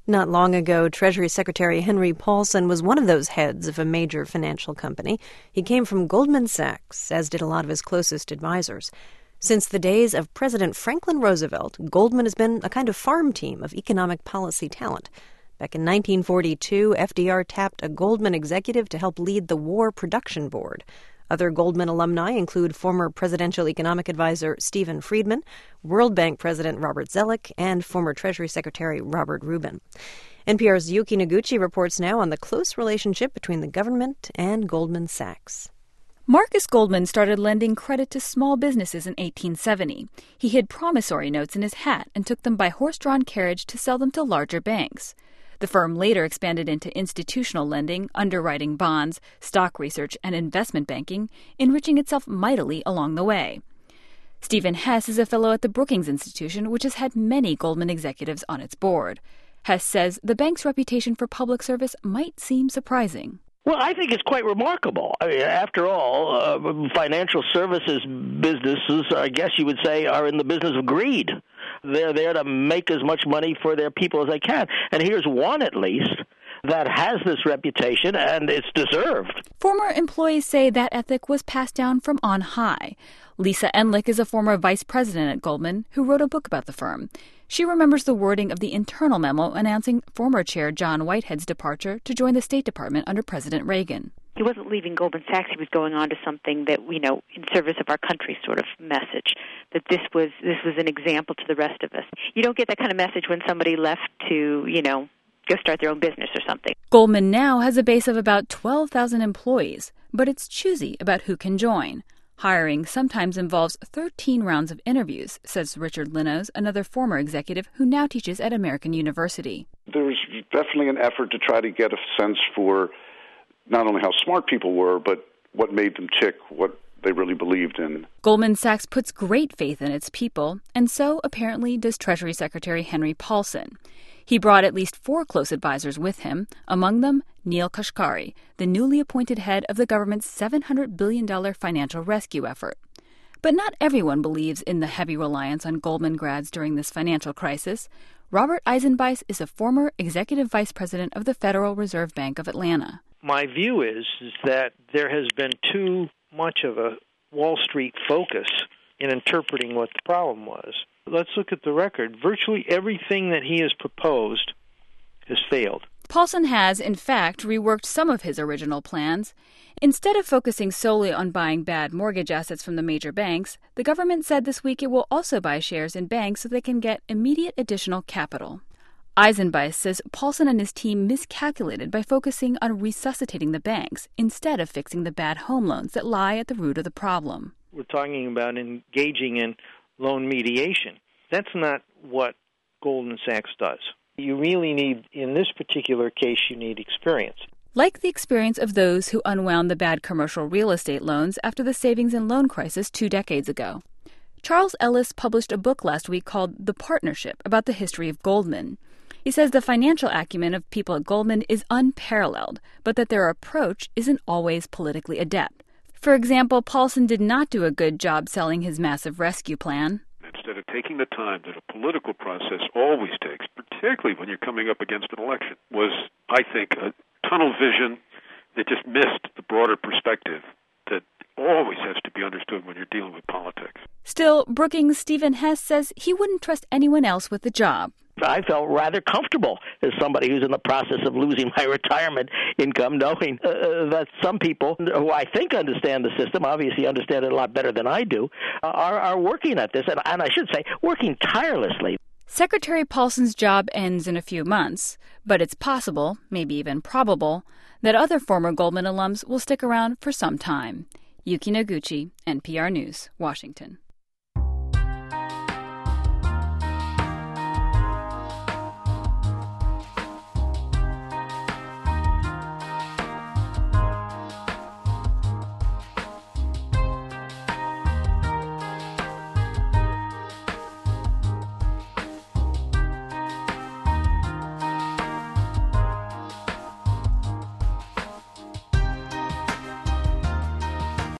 Not long ago, Treasury Secretary Henry Paulson was one of those heads of a major financial company. He came from Goldman Sachs, as did a lot of his closest advisors. Since the days of President Franklin Roosevelt, Goldman has been a kind of farm team of economic policy talent. Back in 1942, FDR tapped a Goldman executive to help lead the War Production Board. Other Goldman alumni include former presidential economic advisor Stephen Friedman, World Bank President Robert Zoellick, and former Treasury Secretary Robert Rubin. NPR's Yuki Noguchi reports now on the close relationship between the government and Goldman Sachs. Marcus Goldman started lending credit to small businesses in 1870. He hid promissory notes in his hat and took them by horse-drawn carriage to sell them to larger banks. The firm later expanded into institutional lending, underwriting bonds, stock research, and investment banking, enriching itself mightily along the way. Stephen Hess is a fellow at the Brookings Institution, which has had many Goldman executives on its board. Hess says the bank's reputation for public service might seem surprising. Well, I think it's quite remarkable. I mean, after all, financial services businesses, I guess you would say, are in the business of greed. They're there to make as much money for their people as they can. And here's one, at least, that has this reputation, and it's deserved. Former employees say that ethic was passed down from on high. Lisa Enlich is a former vice president at Goldman who wrote a book about the firm. She remembers the wording of the internal memo announcing former chair John Whitehead's departure to join the State Department under President Reagan. He wasn't leaving Goldman Sachs. He was going on to something that, in service of our country sort of message, that this was an example to the rest of us. You don't get that kind of message when somebody left to, go start their own business or something. Goldman now has a base of about 12,000 employees, but it's choosy about who can join. Hiring sometimes involves 13 rounds of interviews, says Richard Linnos, another former executive who now teaches at American University. There was definitely an effort to try to get a sense for not only how smart people were, but what made them tick, what they really believed in. Goldman Sachs puts great faith in its people, and so apparently does Treasury Secretary Henry Paulson. He brought at least 4 close advisors with him, among them Neel Kashkari, the newly appointed head of the government's $700 billion financial rescue effort. But not everyone believes in the heavy reliance on Goldman grads during this financial crisis. Robert Eisenbeis is a former executive vice president of the Federal Reserve Bank of Atlanta. My view is that there has been too much of a Wall Street focus in interpreting what the problem was. Let's look at the record. Virtually everything that he has proposed has failed. Paulson has, in fact, reworked some of his original plans. Instead of focusing solely on buying bad mortgage assets from the major banks, the government said this week it will also buy shares in banks so they can get immediate additional capital. Eisenbeis says Paulson and his team miscalculated by focusing on resuscitating the banks instead of fixing the bad home loans that lie at the root of the problem. We're talking about engaging in loan mediation. That's not what Goldman Sachs does. You really need, in this particular case, you need experience. Like the experience of those who unwound the bad commercial real estate loans after the savings and loan crisis 2 decades ago. Charles Ellis published a book last week called The Partnership about the history of Goldman. He says the financial acumen of people at Goldman is unparalleled, but that their approach isn't always politically adept. For example, Paulson did not do a good job selling his massive rescue plan. Instead of taking the time that a political process always takes, particularly when you're coming up against an election, was, I think, a tunnel vision that just missed the broader perspective that always has to be understood when you're dealing with politics. Still, Brookings' Stephen Hess says he wouldn't trust anyone else with the job. I felt rather comfortable as somebody who's in the process of losing my retirement income, knowing that some people who I think understand the system, obviously understand it a lot better than I do, are working at this, and I should say, working tirelessly. Secretary Paulson's job ends in a few months, but it's possible, maybe even probable, that other former Goldman alums will stick around for some time. Yuki Noguchi, NPR News, Washington.